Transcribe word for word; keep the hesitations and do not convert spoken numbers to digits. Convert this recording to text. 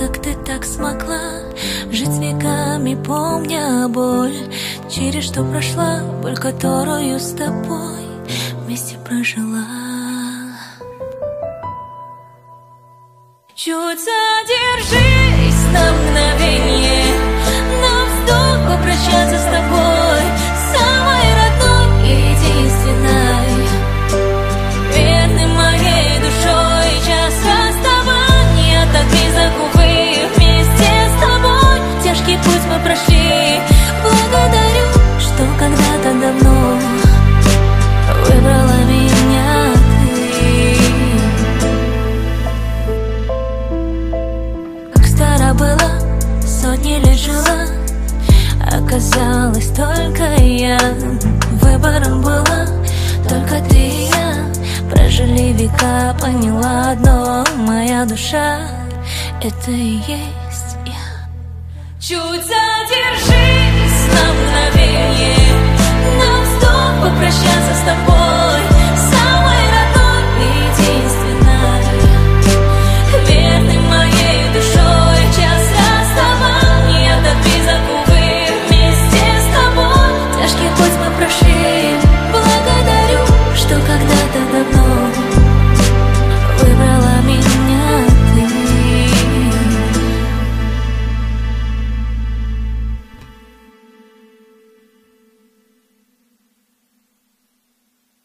как ты так смогла жить веками, помня боль, через что прошла, боль, которую с тобой вместе прожила. Чуть задержись на мгновение, на вздох попрощаться с тобой, самой родной и единственной, верной моей душой. Час расставания так близок, увы, вместе с тобой тяжкий путь мы прошли. Благодарю, что когда-то давно выбрала меня ты. Как старо было, сотни лет жила, оказалось только я. Выбором была только ты и я. Прожили века, поняла одно: моя душа — это и есть я. Чуть задержись на мгновение, на вздох попрощаться с тобой,